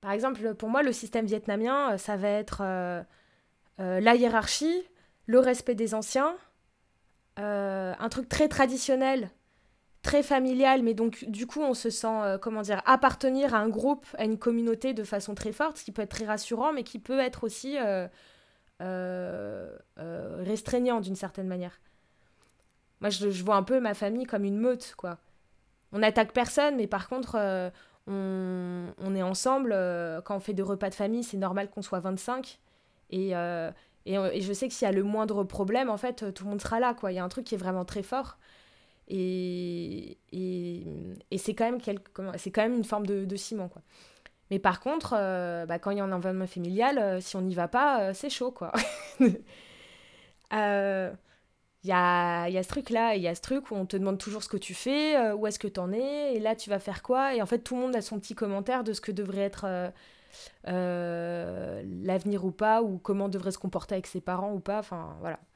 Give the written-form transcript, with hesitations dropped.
Par exemple, pour moi, le système vietnamien, ça va être la hiérarchie, le respect des anciens, un truc très traditionnel, très familial, mais donc du coup on se sent, comment dire, appartenir à un groupe, à une communauté de façon très forte, ce qui peut être très rassurant, mais qui peut être aussi restreignant d'une certaine manière. Moi je vois un peu ma famille comme une meute, quoi. On n'attaque personne, mais par contre on est ensemble, quand on fait des repas de famille, c'est normal qu'on soit 25, et, et je sais que s'il y a le moindre problème, en fait, tout le monde sera là, quoi. Il y a un truc qui est vraiment très fort. Et c'est quand même c'est quand même une forme de ciment, quoi. Mais par contre, bah, quand il y a un environnement familial, si on n'y va pas, c'est chaud, quoi. Euh, il y a ce truc-là, il y a ce truc où on te demande toujours ce que tu fais, où est-ce que t'en es, et là tu vas faire quoi. Et en fait, tout le monde a son petit commentaire de ce que devrait être l'avenir ou pas, ou comment devrait se comporter avec ses parents ou pas. Enfin, voilà.